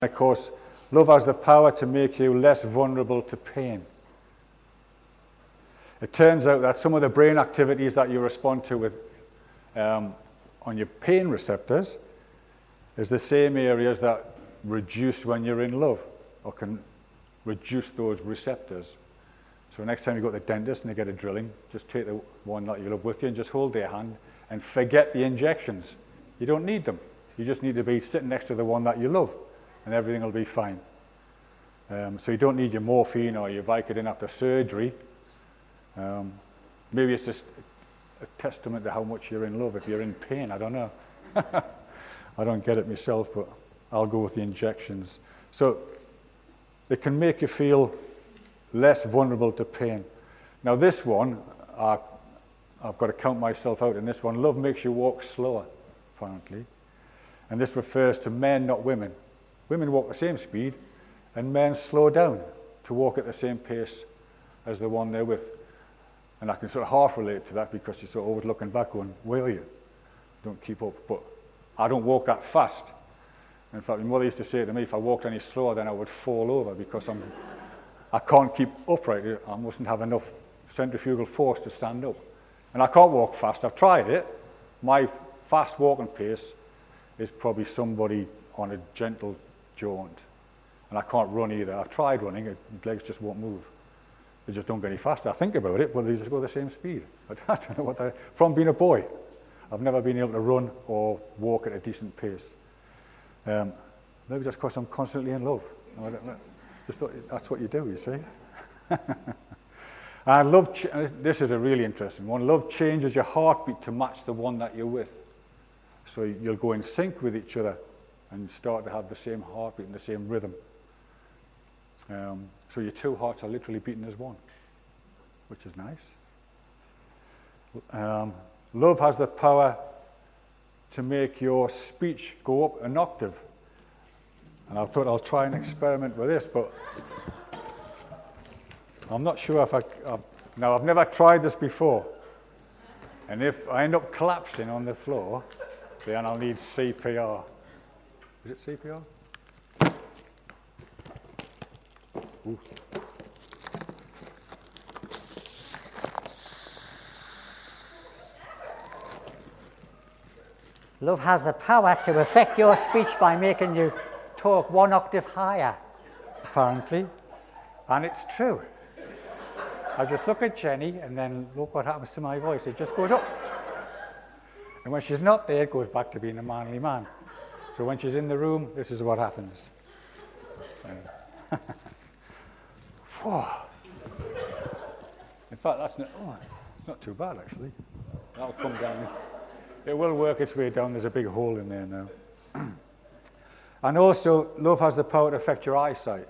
Of course, love has the power to make you less vulnerable to pain. It turns out that some of the brain activities that you respond to with on your pain receptors is the same areas that reduce when you're in love, or can reduce those receptors. So next time you go to the dentist and you get a drilling, just take the one that you love with you and just hold their hand and forget the injections. You don't need them. You just need to be sitting next to the one that you love, and everything will be fine. So you don't need your morphine or your Vicodin after surgery. Maybe it's just a testament to how much you're in love if you're in pain. I don't know. I don't get it myself, but I'll go with the injections. So it can make you feel less vulnerable to pain. Now this one, I've got to count myself out in this one. Love makes you walk slower, apparently. And this refers to men, not women. Women walk the same speed, and men slow down to walk at the same pace as the one they're with. And I can sort of half relate to that, because you're sort of always looking back going, where are you? Don't keep up. But I don't walk that fast. In fact, my mother used to say to me, if I walked any slower, then I would fall over, because I can't keep upright. I mustn't have enough centrifugal force to stand up. And I can't walk fast. I've tried it. My fast walking pace is probably somebody on a gentle jaunt. And I can't run either. I've tried running. My legs just won't move. They just don't get any faster. I think about it, but they just go the same speed. I don't know what from being a boy, I've never been able to run or walk at a decent pace. Maybe that's because I'm constantly in love. I don't know. Just thought that's what you do, you see. And love, this is a really interesting one. Love changes your heartbeat to match the one that you're with. So you'll go in sync with each other and start to have the same heartbeat and the same rhythm. So your two hearts are literally beating as one, which is nice. Love has the power to make your speech go up an octave. And I thought I'll try and experiment with this, but I'm not sure if now I've never tried this before. And if I end up collapsing on the floor, then I'll need CPR. Is it CPR? Ooh. Love has the power to affect your speech by making you talk one octave higher, apparently. And it's true. I just look at Jenny, and then look what happens to my voice. It just goes up. And when she's not there, it goes back to being a manly man. So when she's in the room, this is what happens. In fact, that's not, it's not too bad, actually. That'll come down. It will work its way down. There's a big hole in there now. And also, love has the power to affect your eyesight.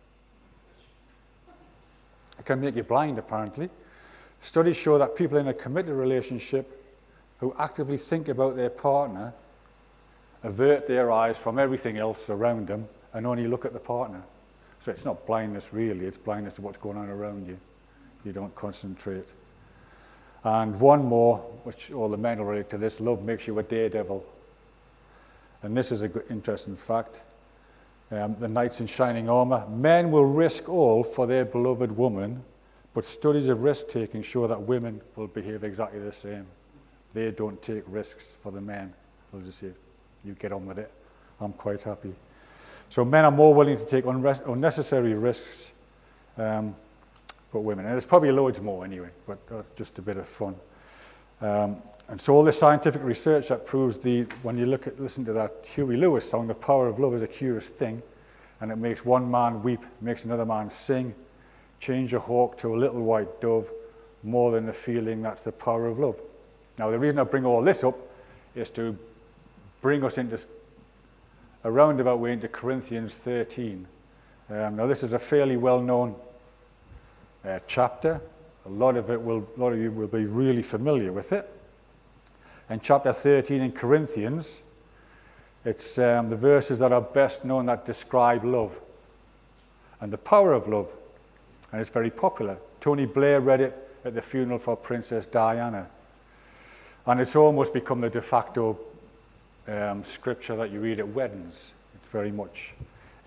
It can make you blind, apparently. Studies show that people in a committed relationship who actively think about their partner avert their eyes from everything else around them and only look at the partner. So it's not blindness, really. It's blindness to what's going on around you. You don't concentrate. And one more, which all the men will relate to this, love makes you a daredevil. And this is an interesting fact. The knights in shining armor. Men will risk all for their beloved woman, but studies of risk-taking show that women will behave exactly the same. They don't take risks for the men. They'll just say, you get on with it. I'm quite happy. So men are more willing to take unnecessary risks, but women. And there's probably loads more anyway, but that's just a bit of fun. And so all this scientific research that proves when you listen to that Huey Lewis song, the power of love is a curious thing, and it makes one man weep, makes another man sing, change a hawk to a little white dove, more than the feeling that's the power of love. Now the reason I bring all this up is to bring us into a roundabout way into Corinthians 13. Now this is a fairly well-known chapter. A lot of you will be really familiar with it. In chapter 13 in Corinthians, it's the verses that are best known that describe love and the power of love. And it's very popular. Tony Blair read it at the funeral for Princess Diana. And it's almost become the de facto scripture that you read at weddings. It's very much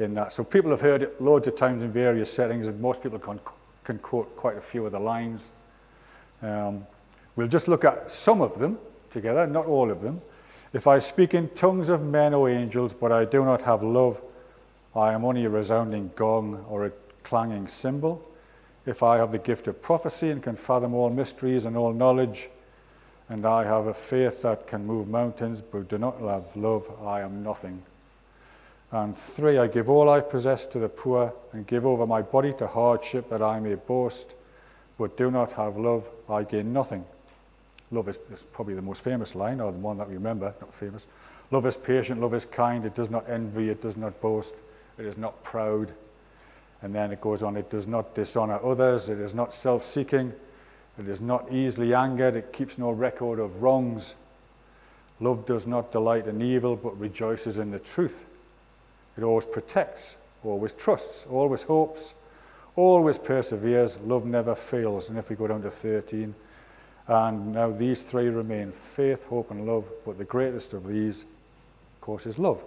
in that. So people have heard it loads of times in various settings, and most people can quote quite a few of the lines. We'll just look at some of them together, not all of them. If I speak in tongues of men or angels, but I do not have love, I am only a resounding gong or a clanging cymbal. If I have the gift of prophecy and can fathom all mysteries and all knowledge, and I have a faith that can move mountains, but do not have love, I am nothing. And 3, I give all I possess to the poor and give over my body to hardship that I may boast, but do not have love, I gain nothing. Love is probably the most famous line, or the one that we remember, not famous. Love is patient, love is kind, it does not envy, it does not boast, it is not proud. And then it goes on, it does not dishonor others, it is not self-seeking, it is not easily angered, it keeps no record of wrongs. Love does not delight in evil, but rejoices in the truth. It always protects, always trusts, always hopes, always perseveres. Love never fails. And if we go down to 13, and now these 3 remain, faith, hope, and love, but the greatest of these, of course, is love.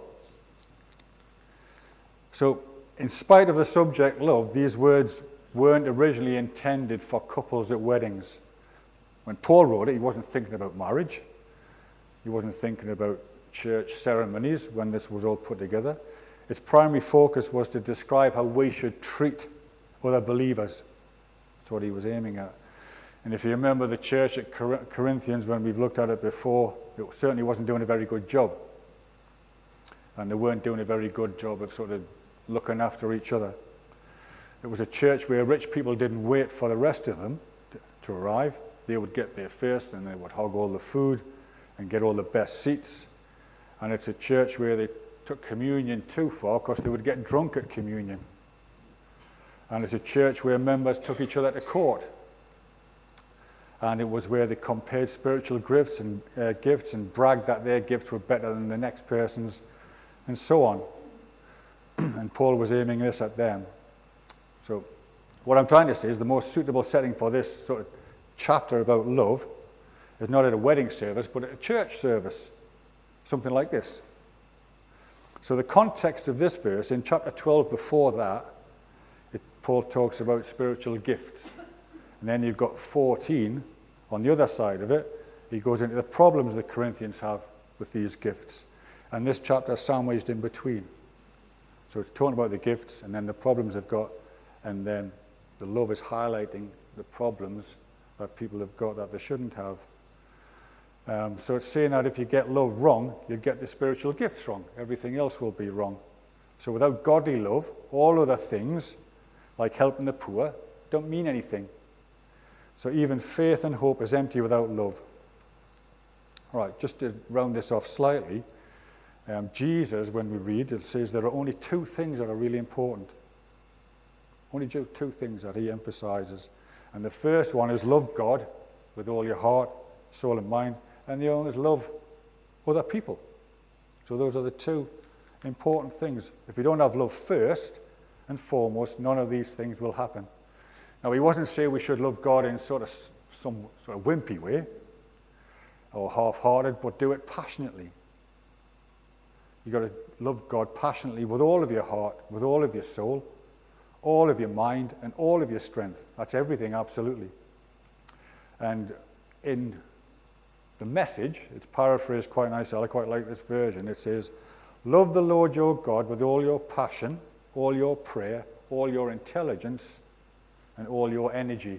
So, in spite of the subject love, these words weren't originally intended for couples at weddings. When Paul wrote it, he wasn't thinking about marriage. He wasn't thinking about church ceremonies when this was all put together. Its primary focus was to describe how we should treat other believers. That's what he was aiming at. And if you remember the church at Corinthians, when we've looked at it before, it certainly wasn't doing a very good job. And they weren't doing a very good job of sort of looking after each other. It was a church where rich people didn't wait for the rest of them to arrive. They would get there first, and they would hog all the food and get all the best seats. And it's a church where they took communion too far, because they would get drunk at communion. And it's a church where members took each other to court. And it was where they compared spiritual gifts and bragged that their gifts were better than the next person's, and so on. And Paul was aiming this at them. So what I'm trying to say is the most suitable setting for this sort of chapter about love is not at a wedding service, but at a church service, something like this. So the context of this verse, in chapter 12 before that, Paul talks about spiritual gifts. And then you've got 14 on the other side of it. He goes into the problems the Corinthians have with these gifts. And this chapter is sandwiched in between. So it's talking about the gifts and then the problems they've got, and then the love is highlighting the problems that people have got that they shouldn't have. So it's saying that if you get love wrong, you'll get the spiritual gifts wrong. Everything else will be wrong. So without godly love, all other things, like helping the poor, don't mean anything. So even faith and hope is empty without love. All right, just to round this off slightly, Jesus, when we read, it says there are only 2 things that are really important. Only 2 things that he emphasizes. And the first one is love God with all your heart, soul, and mind. And the other one is love other people. So those are the 2 important things. If we don't have love first and foremost, none of these things will happen. Now, he wasn't saying we should love God in some sort of wimpy way or half-hearted, but do it passionately. You've got to love God passionately with all of your heart, with all of your soul, all of your mind, and all of your strength. That's everything, absolutely. And in the Message, it's paraphrased quite nicely. I quite like this version. It says, love the Lord your God with all your passion, all your prayer, all your intelligence, and all your energy.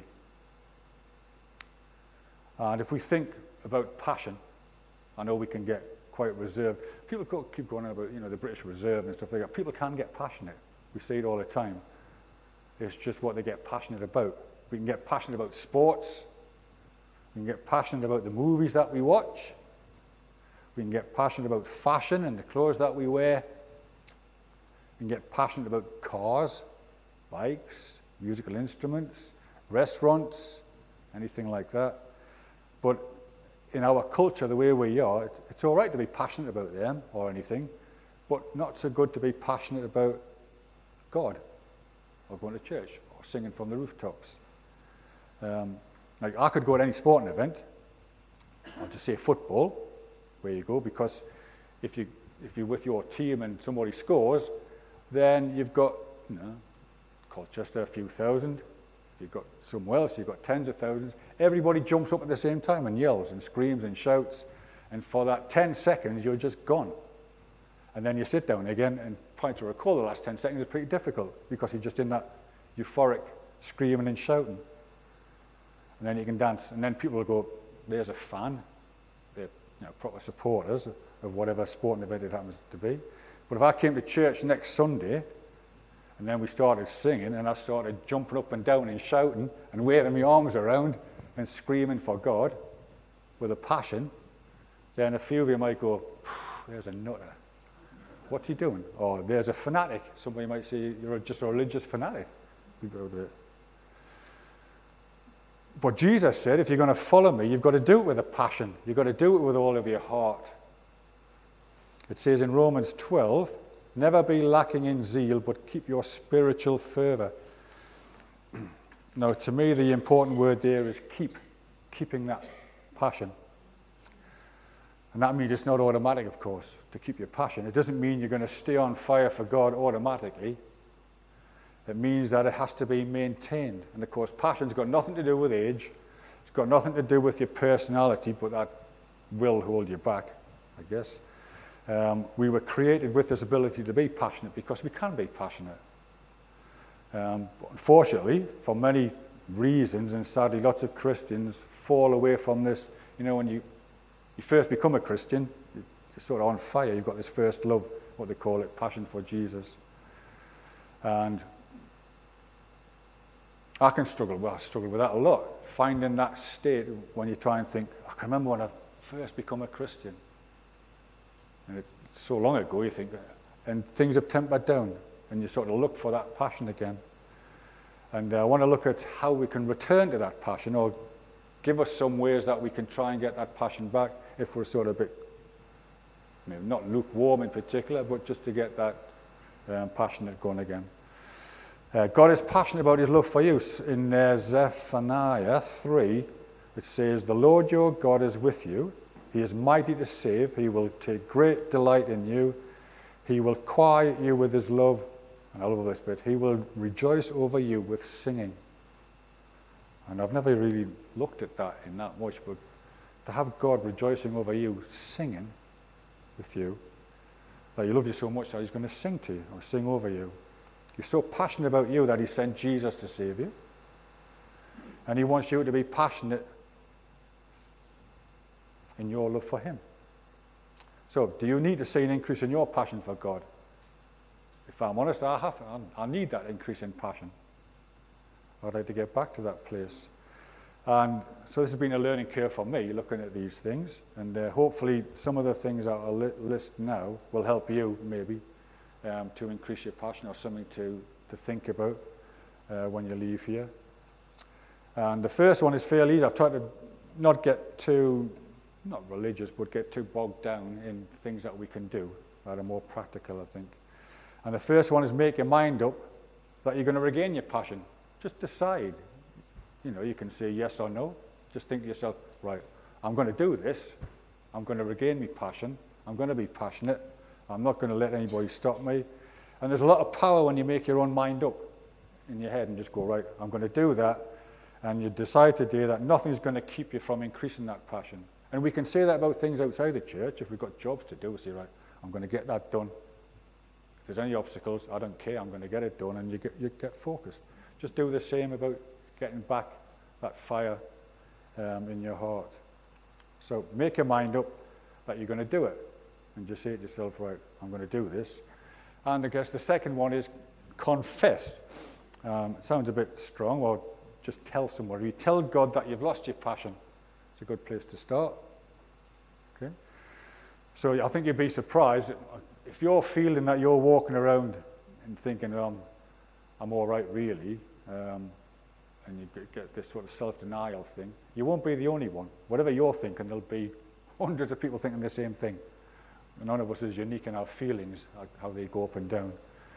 And if we think about passion, I know we can get quite reserved. People keep going on about, the British Reserve and stuff like that. People can get passionate. We see it all the time. It's just what they get passionate about. We can get passionate about sports. We can get passionate about the movies that we watch. We can get passionate about fashion and the clothes that we wear. We can get passionate about cars, bikes, musical instruments, restaurants, anything like that. But in our culture, the way we are, it's all right to be passionate about them or anything, but not so good to be passionate about God or going to church or singing from the rooftops. Like I could go to any sporting event, or to say football, where you go, because if you're with your team and somebody scores, then you've got, Colchester, a few thousand. If you've got somewhere else, you've got tens of thousands. Everybody jumps up at the same time and yells and screams and shouts. And for that 10 seconds, you're just gone. And then you sit down again, and trying to recall the last 10 seconds is pretty difficult because you're just in that euphoric screaming and shouting. And then you can dance. And then people will go, there's a fan. They're proper supporters of whatever sporting event it happens to be. But if I came to church next Sunday, and then we started singing, and I started jumping up and down and shouting and waving my arms around and screaming for God with a passion, then a few of you might go, there's a nutter. What's he doing? Or there's a fanatic. Somebody might say, you're just a religious fanatic. But Jesus said, if you're going to follow me, you've got to do it with a passion. You've got to do it with all of your heart. It says in Romans 12, never be lacking in zeal, but keep your spiritual fervour. Now, to me, the important word there is keeping that passion. And that means it's not automatic, of course, to keep your passion. It doesn't mean you're going to stay on fire for God automatically. It means that it has to be maintained. And of course, passion's got nothing to do with age. It's got nothing to do with your personality, but that will hold you back, I guess. We were created with this ability to be passionate because we can be passionate. But unfortunately, for many reasons, and sadly lots of Christians fall away from this. When you first become a Christian, you're sort of on fire. You've got this first love, what they call it, passion for Jesus. And I struggle with that a lot, finding that state when you try and think, I can remember when I first become a Christian. And it's so long ago, you think, and things have tempered down, and you sort of look for that passion again. And I want to look at how we can return to that passion, or give us some ways that we can try and get that passion back if we're sort of a bit, not lukewarm in particular, but just to get that passionate going again. God is passionate about his love for you. In Zephaniah 3, it says, the Lord your God is with you. He is mighty to save. He will take great delight in you. He will quiet you with his love. And I love this bit. He will rejoice over you with singing. And I've never really looked at that in that much, but to have God rejoicing over you, singing with you, that he loves you so much that he's going to sing to you or sing over you. He's so passionate about you that he sent Jesus to save you. And he wants you to be passionate in your love for him. So, do you need to see an increase in your passion for God? If I'm honest, I need that increase in passion. I'd like to get back to that place. And so this has been a learning curve for me, looking at these things. And hopefully some of the things that I'll list now will help you, maybe, to increase your passion, or something to think about when you leave here. And the first one is fairly easy. I've tried to not get too, not religious, but get too bogged down in things that we can do that are more practical, I think. And the first one is make your mind up that you're going to regain your passion. Just decide. You can say yes or no. Just think to yourself, right, I'm going to do this. I'm going to regain my passion. I'm going to be passionate. I'm not going to let anybody stop me. And there's a lot of power when you make your own mind up in your head and just go, right, I'm going to do that. And you decide to do that. Nothing's going to keep you from increasing that passion. And we can say that about things outside the church. If we've got jobs to do, we say, right, I'm going to get that done. If there's any obstacles, I don't care. I'm going to get it done. And you get focused. Just do the same about getting back that fire in your heart. So make your mind up that you're going to do it. And just say to yourself, right, I'm going to do this. And I guess the second one is confess. It sounds a bit strong, or just tell somebody. You tell God that you've lost your passion. It's a good place to start. Okay. So I think you'd be surprised if you're feeling that you're walking around and thinking, I'm all right, really, and you get this sort of self-denial thing, you won't be the only one. Whatever you're thinking, there'll be hundreds of people thinking the same thing. None of us is unique in our feelings, how they go up and down.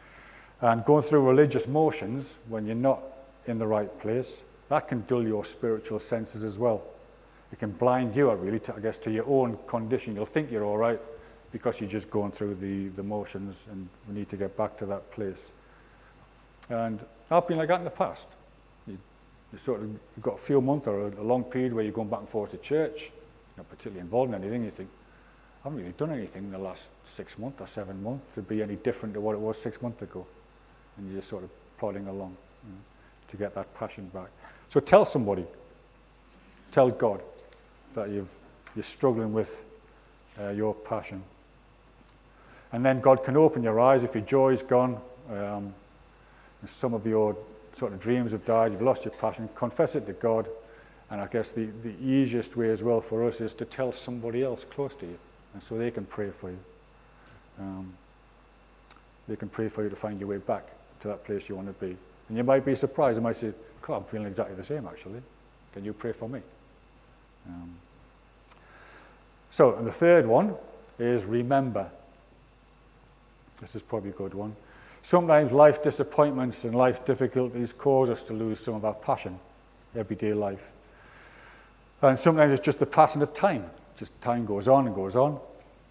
And going through religious motions when you're not in the right place, that can dull your spiritual senses as well. It can blind you, really, to your own condition. You'll think you're all right. because you're just going through the motions, and we need to get back to that place. And I've been like that in the past. You've got a few months or a long period where you're going back and forth to church, not particularly involved in anything. You think, I haven't really done anything in the last 6 months or 7 months to be any different to what it was 6 months ago. And you're just sort of plodding along, to get that passion back. So tell somebody, tell God that you're struggling with your passion. And then God can open your eyes if your joy's gone, and some of your sort of dreams have died, you've lost your passion, confess it to God. And I guess the easiest way as well for us is to tell somebody else close to you, and so they can pray for you. They can pray for you to find your way back to that place you want to be. And you might be surprised. You might say, God, I'm feeling exactly the same, actually. Can you pray for me? So, and the third one is remember. This is probably a good one. Sometimes life disappointments and life difficulties cause us to lose some of our passion, everyday life. And sometimes it's just the passing of time. Just time goes on and goes on.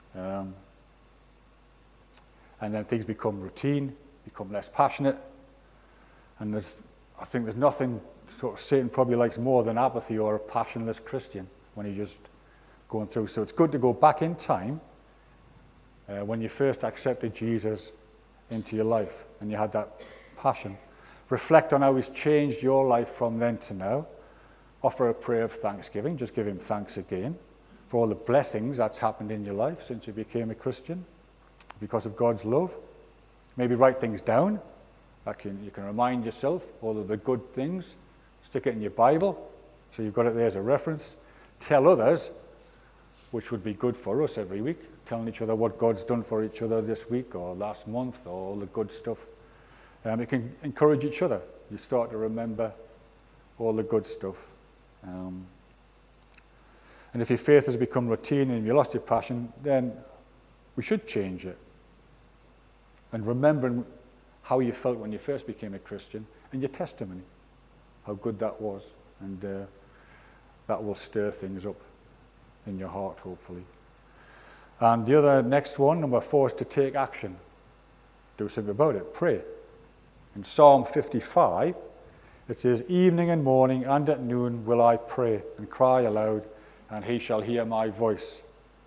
And then things become routine, become less passionate. And I think there's nothing sort of Satan probably likes more than apathy or a passionless Christian when you're just going through. So it's good to go back in time when you first accepted Jesus into your life and you had that passion. Reflect on how he's changed your life from then to now. Offer a prayer of thanksgiving. Just give him thanks again for all the blessings that's happened in your life since you became a Christian because of God's love. Maybe write things down. You can remind yourself all of the good things. Stick it in your Bible so you've got it there as a reference. Tell others, which would be good for us every week, telling each other what God's done for each other this week or last month or all the good stuff. It can encourage each other. You start to remember all the good stuff. And if your faith has become routine and you lost your passion, then we should change it. And remembering how you felt when you first became a Christian and your testimony, how good that was. And that will stir things up in your heart, hopefully. And the other next one, number 4, is to take action. Do something about it. Pray. In Psalm 55, it says, evening and morning and at noon will I pray and cry aloud, and he shall hear my voice.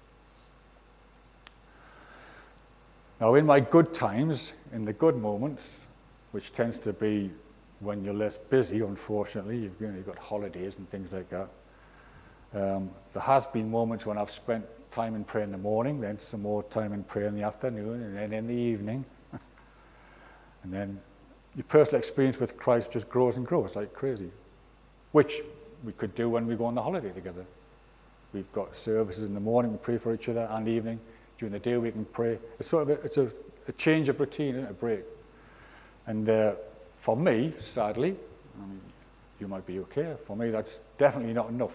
Now, in my good times, in the good moments, which tends to be when you're less busy, unfortunately, you've got holidays and things like that. There has been moments when I've spent time in prayer in the morning, then some more time in prayer in the afternoon, and then in the evening. And then your personal experience with Christ just grows and grows like crazy, which we could do when we go on the holiday together. We've got services in the morning, we pray for each other, and evening. During the day we can pray. It's sort of a change of routine, isn't it? A break. And for me, sadly, I mean, you might be okay. For me, that's definitely not enough.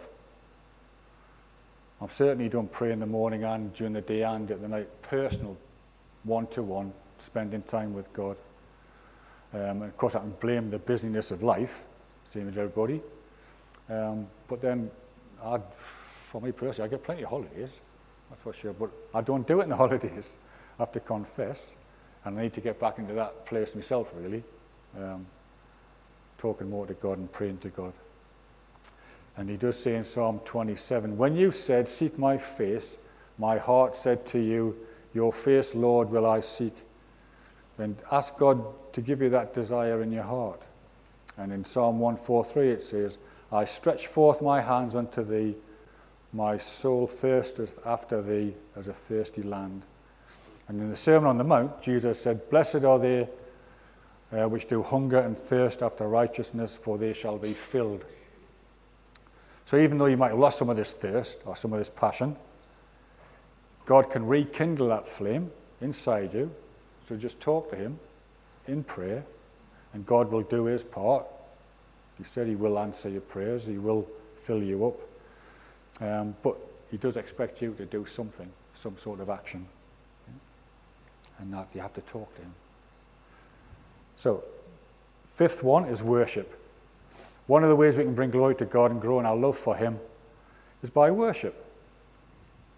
I've certainly done pray in the morning and during the day and at the night, personal, one-to-one, spending time with God. And of course, I can blame the busyness of life, same as everybody. But then, for me personally, I get plenty of holidays, that's for sure. But I don't do it in the holidays, I have to confess. And I need to get back into that place myself, really. Talking more to God and praying to God. And he does say in Psalm 27, when you said, seek my face, my heart said to you, your face, Lord, will I seek. And ask God to give you that desire in your heart. And in Psalm 143 it says, I stretch forth my hands unto thee, my soul thirsteth after thee as a thirsty land. And in the Sermon on the Mount, Jesus said, blessed are they which do hunger and thirst after righteousness, for they shall be filled. So even though you might have lost some of this thirst or some of this passion, God can rekindle that flame inside you. So just talk to him in prayer, and God will do his part. He said he will answer your prayers, he will fill you up. But he does expect you to do something, some sort of action. And that you have to talk to him. So, 5th one is worship. One of the ways we can bring glory to God and grow in our love for him is by worship.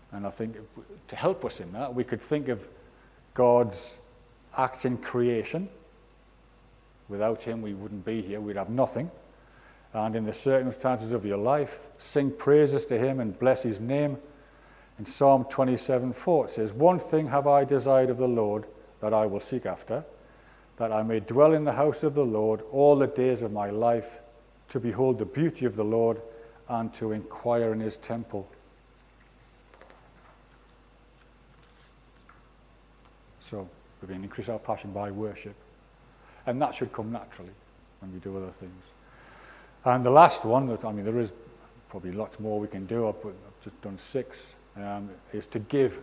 And I think to help us in that, we could think of God's acts in creation. Without him, we wouldn't be here. We'd have nothing. And in the circumstances of your life, sing praises to him and bless his name. In Psalm 27:4, it says, "One thing have I desired of the Lord, that I will seek after, that I may dwell in the house of the Lord all the days of my life, to behold the beauty of the Lord and to inquire in his temple." So we can increase our passion by worship. And that should come naturally when we do other things. And the last one, there is probably lots more we can do, I've just done 6, is to give.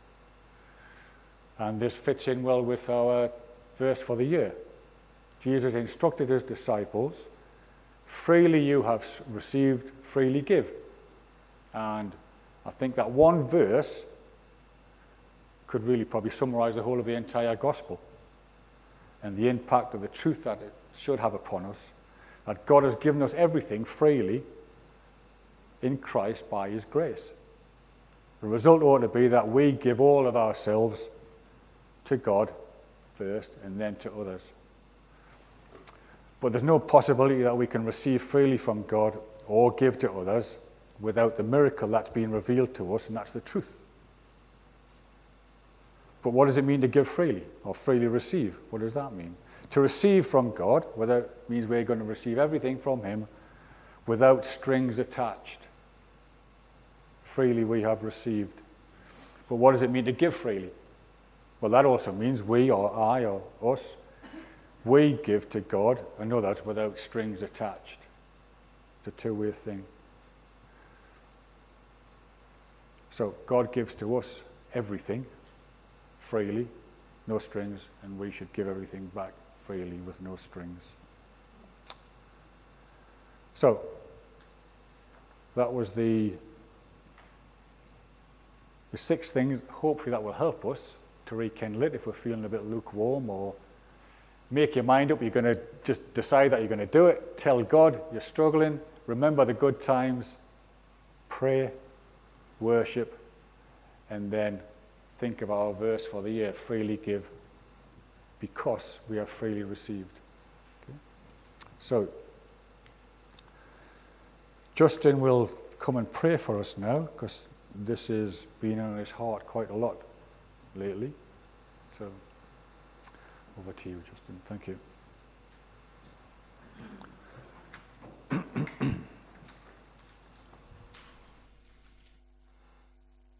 And this fits in well with our verse for the year. Jesus instructed his disciples, "Freely you have received, freely give." And I think that one verse could really probably summarize the whole of the entire gospel and the impact of the truth that it should have upon us, that God has given us everything freely in Christ by his grace. The result ought to be that we give all of ourselves to God first and then to others. But there's no possibility that we can receive freely from God or give to others without the miracle that's been revealed to us, and that's the truth. But what does it mean to give freely or freely receive? What does that mean? To receive from God, means we're going to receive everything from him without strings attached. Freely we have received. But what does it mean to give freely? Well, that also means we or I or us, we give to God and others without strings attached. It's a two-way thing. So God gives to us everything freely, no strings, and we should give everything back freely with no strings. So that was the 6 things, hopefully that will help us to rekindle it if we're feeling a bit lukewarm, or make your mind up. You're going to just decide that you're going to do it. Tell God you're struggling. Remember the good times. Pray, worship, and then think of our verse for the year, freely give, because we have freely received. Okay? So, Justin will come and pray for us now, because this has been on his heart quite a lot lately. So, over to you, Justin. Thank you.